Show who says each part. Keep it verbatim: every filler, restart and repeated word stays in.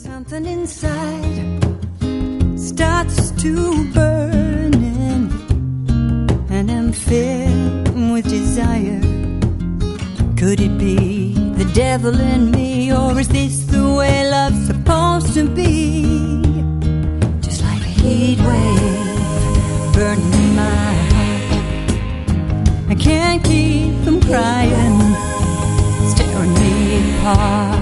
Speaker 1: Something inside starts to burning, and I'm filled with desire. Could it be the devil in me, or is this the way love's supposed to be? Just like a heat wave burning my heart, I can't keep from crying, it's tearing me apart.